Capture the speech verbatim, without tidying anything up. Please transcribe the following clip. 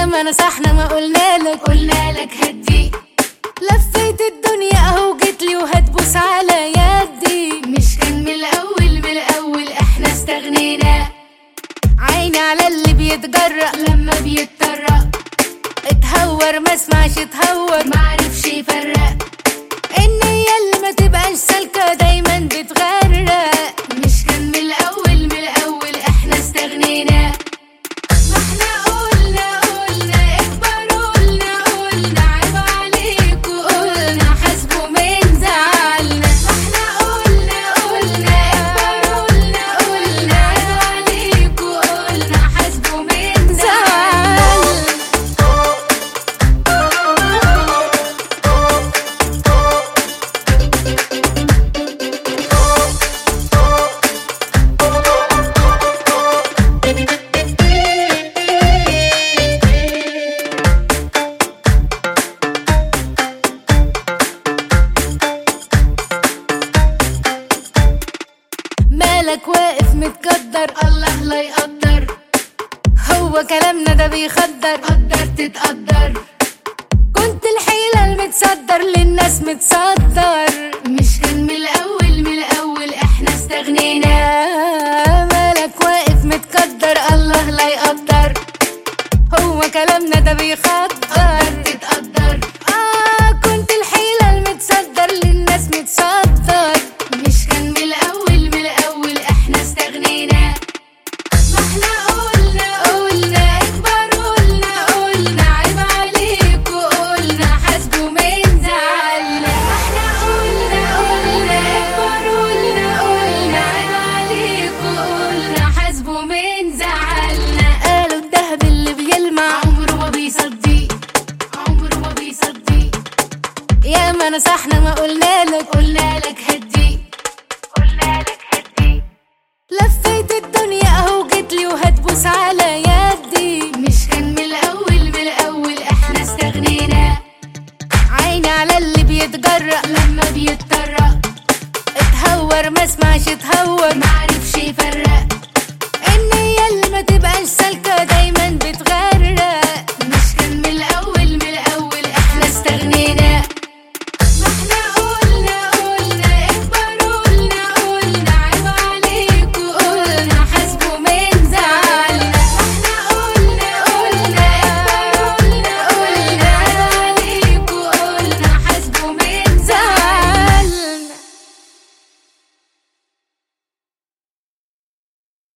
ما نصحنا ما قلنالك قلنالك هدي. لفيت الدنيا اهو جيتلي وهتبوس على يدي. مش كان من الاول من الاول احنا استغنينا. عيني على اللي بيتجرأ لما بيتطرق اتهور ما اسمعش اتهور معرفش يفرق. النية اللي ما تبقاش سالكة دايما بتغرق. مش كان من الاول من الاول احنا استغنينا. ما احنا قلنا قلنا اكبر قلنا قلنا عيب عليكوا قلنا حاسبوا من زعلنا. ما احنا قلنا قلنا اكبر قلنا قلنا عيب عليكوا قلنا حاسبوا من زعلنا. مالك واقف متقدر الله لا يقدر. هو كلامنا ده بيخدر. قدر تتقدر. كنت الحيلة المتصدر للناس متصدر. مش كان من الاول من الاول احنا استغنينا. مالك واقف متقدر الله لا يقدر. هو كلامنا ده بيخدر. قدر تتقدر. آه كنت الحيلة المتصدر للناس متصدر. مش كان من الاول من الاول احنا استغنينا. ما احنا قلنا قلنا اكبر قلنا قلنا عيب عليكوا قلنا حاسبوا من زعلنا. ما احنا قلنا قلنا اكبر قلنا قلنا عيب عليكوا قلنا حاسبوا من زعلنا. قالوا الدهب اللي بيلمع عمره ما بيصدق عمره ما بيصدق. يا ما نصحنا ما قلنالك قلنالك هدي. قلنالك هدي. لفيت الدنيا اهو جيتلي وهتبوس على يدي. مش كان من الاول من الاول احنا استغنينا. عيني على اللي بيتجرأ لما بيتطرق اتهور ما اسمعش اتهور معرفش